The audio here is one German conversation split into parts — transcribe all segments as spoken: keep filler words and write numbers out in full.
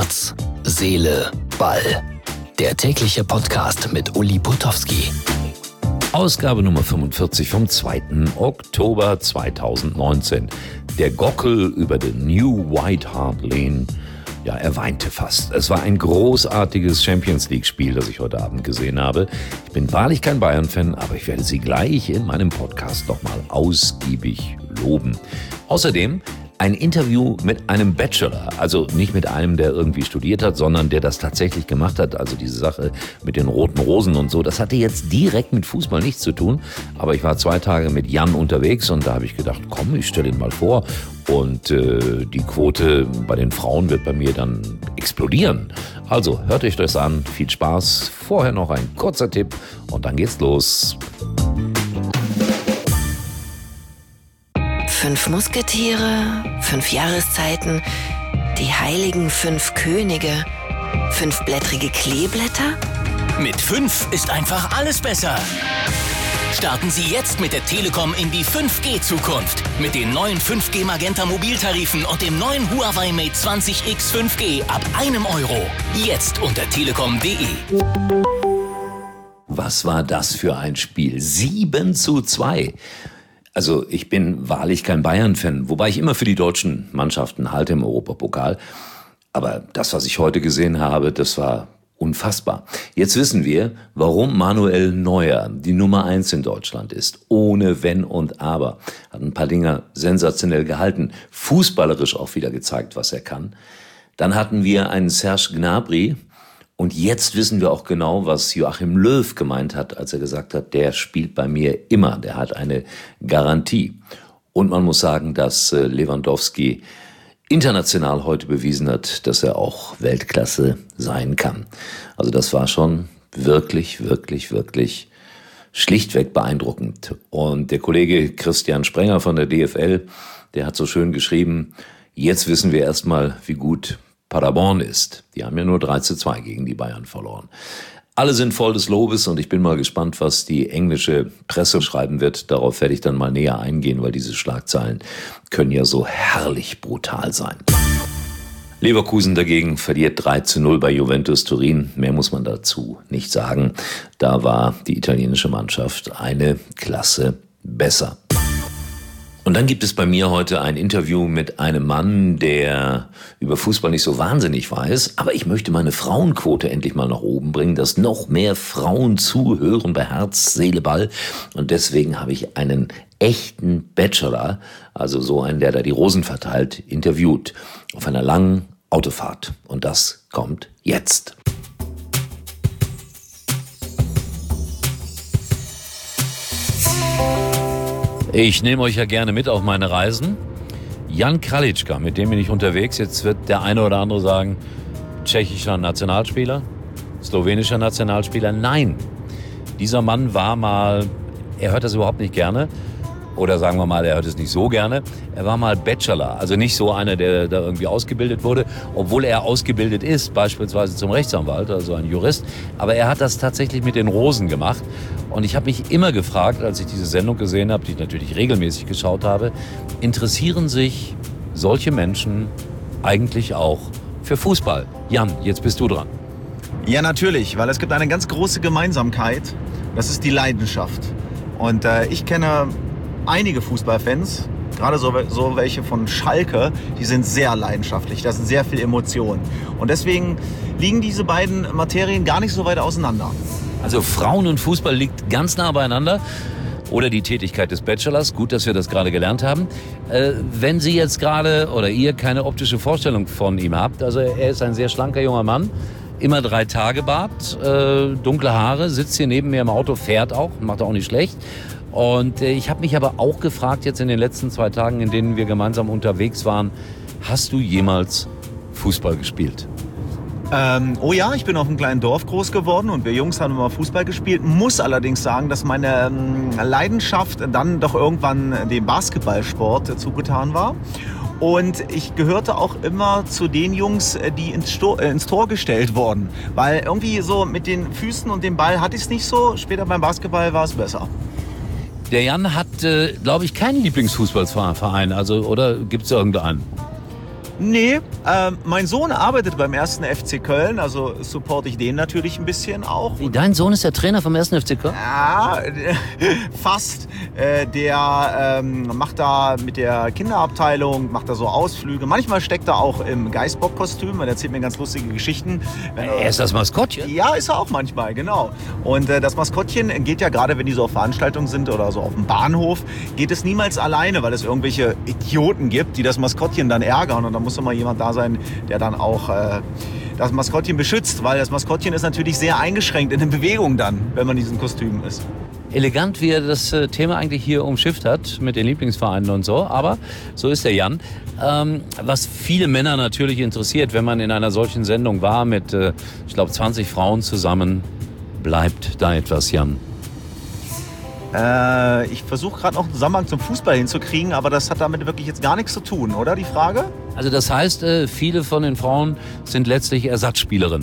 Herz, Seele, Ball. Der tägliche Podcast mit Uli Putowski. Ausgabe Nummer fünfundvierzig vom zweiten Oktober zweitausendneunzehn. Der Gockel über den New White Hart Lane. Ja, er weinte fast. Es war ein großartiges Champions-League-Spiel, das ich heute Abend gesehen habe. Ich bin wahrlich kein Bayern-Fan, aber ich werde sie gleich in meinem Podcast noch mal ausgiebig loben. Außerdem ein Interview mit einem Bachelor, also nicht mit einem, der irgendwie studiert hat, sondern der das tatsächlich gemacht hat. Also diese Sache mit den roten Rosen und so, das hatte jetzt direkt mit Fußball nichts zu tun. Aber ich war zwei Tage mit Jan unterwegs und da habe ich gedacht, komm, ich stelle ihn mal vor. Und äh, die Quote bei den Frauen wird bei mir dann explodieren. Also hört euch das an, viel Spaß. Vorher noch ein kurzer Tipp und dann geht's los. Fünf Musketiere, fünf Jahreszeiten, die heiligen fünf Könige, fünfblättrige Kleeblätter? Mit fünf ist einfach alles besser. Starten Sie jetzt mit der Telekom in die fünf G-Zukunft. Mit den neuen fünf G Magenta Mobiltarifen und dem neuen Huawei Mate zwanzig X fünf G ab einem Euro. Jetzt unter telekom punkt de. Was war das für ein Spiel? sieben zu zwei. Also ich bin wahrlich kein Bayern-Fan, wobei ich immer für die deutschen Mannschaften halte im Europapokal. Aber das, was ich heute gesehen habe, das war unfassbar. Jetzt wissen wir, warum Manuel Neuer die Nummer eins in Deutschland ist. Ohne Wenn und Aber. Hat ein paar Dinger sensationell gehalten. Fußballerisch auch wieder gezeigt, was er kann. Dann hatten wir einen Serge Gnabry. Und jetzt wissen wir auch genau, was Joachim Löw gemeint hat, als er gesagt hat, der spielt bei mir immer, der hat eine Garantie. Und man muss sagen, dass Lewandowski international heute bewiesen hat, dass er auch Weltklasse sein kann. Also das war schon wirklich, wirklich, wirklich schlichtweg beeindruckend. Und der Kollege Christian Sprenger von der D F L, der hat so schön geschrieben, jetzt wissen wir erstmal, wie gut Paderborn ist. Die haben ja nur drei zu zwei gegen die Bayern verloren. Alle sind voll des Lobes und ich bin mal gespannt, was die englische Presse schreiben wird. Darauf werde ich dann mal näher eingehen, weil diese Schlagzeilen können ja so herrlich brutal sein. Leverkusen dagegen verliert drei zu null bei Juventus Turin. Mehr muss man dazu nicht sagen. Da war die italienische Mannschaft eine Klasse besser. Und dann gibt es bei mir heute ein Interview mit einem Mann, der über Fußball nicht so wahnsinnig weiß. Aber ich möchte meine Frauenquote endlich mal nach oben bringen, dass noch mehr Frauen zuhören bei Herz, Seele, Ball. Und deswegen habe ich einen echten Bachelor, also so einen, der da die Rosen verteilt, interviewt. Auf einer langen Autofahrt. Und das kommt jetzt. Ich nehme euch ja gerne mit auf meine Reisen. Jan Kralitschka, mit dem bin ich unterwegs. Jetzt wird der eine oder andere sagen, tschechischer Nationalspieler, slowenischer Nationalspieler. Nein, dieser Mann war mal, er hört das überhaupt nicht gerne. Oder sagen wir mal, er hört es nicht so gerne. Er war mal Bachelor, also nicht so einer, der da irgendwie ausgebildet wurde, obwohl er ausgebildet ist, beispielsweise zum Rechtsanwalt, also ein Jurist. Aber er hat das tatsächlich mit den Rosen gemacht. Und ich habe mich immer gefragt, als ich diese Sendung gesehen habe, die ich natürlich regelmäßig geschaut habe, interessieren sich solche Menschen eigentlich auch für Fußball? Jan, jetzt bist du dran. Ja, natürlich, weil es gibt eine ganz große Gemeinsamkeit. Das ist die Leidenschaft. Und äh, ich kenne einige Fußballfans, gerade so, so welche von Schalke, die sind sehr leidenschaftlich, da sind sehr viel Emotionen. Und deswegen liegen diese beiden Materien gar nicht so weit auseinander. Also Frauen und Fußball liegt ganz nah beieinander. Oder die Tätigkeit des Bachelors. Gut, dass wir das gerade gelernt haben. Äh, wenn Sie jetzt gerade oder ihr keine optische Vorstellung von ihm habt, also er ist ein sehr schlanker junger Mann, immer drei Tage Bart, äh, dunkle Haare, sitzt hier neben mir im Auto, fährt auch, macht auch nicht schlecht. Und äh, ich habe mich aber auch gefragt jetzt in den letzten zwei Tagen, in denen wir gemeinsam unterwegs waren, hast du jemals Fußball gespielt? Ähm, oh ja, ich bin auf einem kleinen Dorf groß geworden und wir Jungs haben immer Fußball gespielt. Muss allerdings sagen, dass meine ähm, Leidenschaft dann doch irgendwann dem Basketballsport äh, zugetan war. Und ich gehörte auch immer zu den Jungs, die ins, Sto- äh, ins Tor gestellt wurden. Weil irgendwie so mit den Füßen und dem Ball hatte ich es nicht so. Später beim Basketball war es besser. Der Jan hat, äh, glaube ich, keinen Lieblingsfußballverein. Also, oder gibt es irgendeinen? Nee, äh, mein Sohn arbeitet beim ersten F C Köln, also supporte ich den natürlich ein bisschen auch. Wie, dein Sohn ist der Trainer vom ersten F C Köln? Ja, fast. Äh, der ähm, macht da mit der Kinderabteilung, macht da so Ausflüge. Manchmal steckt er auch im Geißbock-Kostüm, er erzählt mir ganz lustige Geschichten. Wenn er, er ist das Maskottchen? Ja, ist er auch manchmal, genau. Und äh, das Maskottchen geht ja gerade, wenn die so auf Veranstaltungen sind oder so auf dem Bahnhof, geht es niemals alleine, weil es irgendwelche Idioten gibt, die das Maskottchen dann ärgern. Und dann muss immer jemand da sein, der dann auch äh, das Maskottchen beschützt, weil das Maskottchen ist natürlich sehr eingeschränkt in den Bewegungen dann, wenn man in diesen Kostümen ist. Elegant, wie er das äh, Thema eigentlich hier umschifft hat mit den Lieblingsvereinen und so, aber so ist der Jan. Ähm, was viele Männer natürlich interessiert, wenn man in einer solchen Sendung war mit, äh, ich glaube, zwanzig Frauen zusammen, bleibt da etwas, Jan? Äh, ich versuche gerade noch einen Zusammenhang zum Fußball hinzukriegen, aber das hat damit wirklich jetzt gar nichts zu tun, oder, die Frage? Also das heißt, äh, viele von den Frauen sind letztlich Ersatzspielerinnen.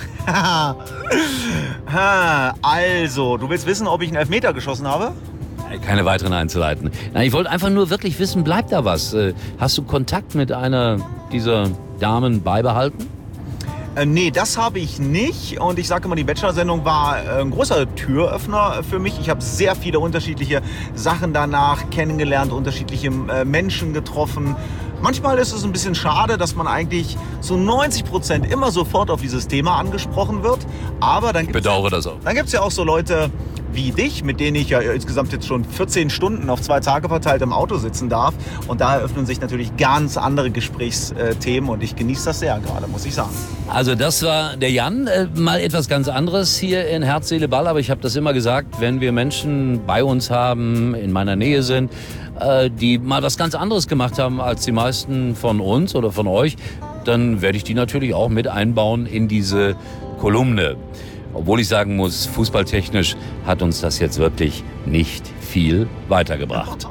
Also, du willst wissen, ob ich einen Elfmeter geschossen habe? Keine weiteren Einzelheiten. Nein, ich wollte einfach nur wirklich wissen, bleibt da was? Äh, hast du Kontakt mit einer dieser Damen beibehalten? Äh, nee, das habe ich nicht. Und ich sage immer, die Bachelor-Sendung war äh, ein großer Türöffner für mich. Ich habe sehr viele unterschiedliche Sachen danach kennengelernt, unterschiedliche äh, Menschen getroffen. Manchmal ist es ein bisschen schade, dass man eigentlich so neunzig Prozent immer sofort auf dieses Thema angesprochen wird. Aber dann ich bedauere das auch. Dann gibt es ja auch so Leute wie dich, mit denen ich ja insgesamt jetzt schon vierzehn Stunden auf zwei Tage verteilt im Auto sitzen darf. Und da eröffnen sich natürlich ganz andere Gesprächsthemen und ich genieße das sehr gerade, muss ich sagen. Also das war der Jan, äh, mal etwas ganz anderes hier in Herz, Seele, Ball. Aber ich habe das immer gesagt, wenn wir Menschen bei uns haben, in meiner Nähe sind, äh, die mal was ganz anderes gemacht haben als die meisten von uns oder von euch, dann werde ich die natürlich auch mit einbauen in diese Kolumne. Obwohl ich sagen muss, fußballtechnisch hat uns das jetzt wirklich nicht viel weitergebracht.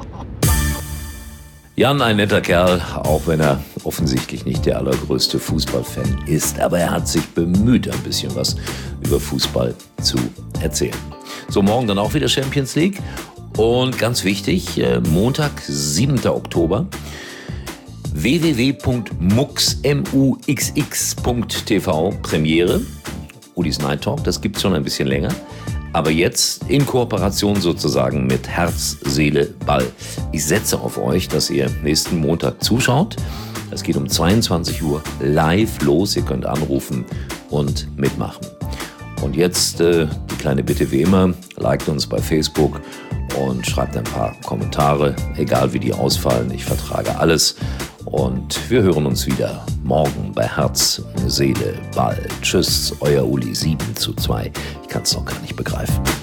Jan, ein netter Kerl, auch wenn er offensichtlich nicht der allergrößte Fußballfan ist. Aber er hat sich bemüht, ein bisschen was über Fußball zu erzählen. So, morgen dann auch wieder Champions League. Und ganz wichtig, Montag, siebter Oktober, w w w punkt mux punkt t v Premiere. Ulis Night Talk, das gibt's schon ein bisschen länger. Aber jetzt in Kooperation sozusagen mit Herz, Seele, Ball. Ich setze auf euch, dass ihr nächsten Montag zuschaut. Es geht um zweiundzwanzig Uhr live los. Ihr könnt anrufen und mitmachen. Und jetzt äh, die kleine Bitte wie immer, liked uns bei Facebook und schreibt ein paar Kommentare, egal wie die ausfallen. Ich vertrage alles. Und wir hören uns wieder morgen bei Herz, Seele, Ball. Tschüss, euer Uli, sieben zu zwei. Ich kann es noch gar nicht begreifen.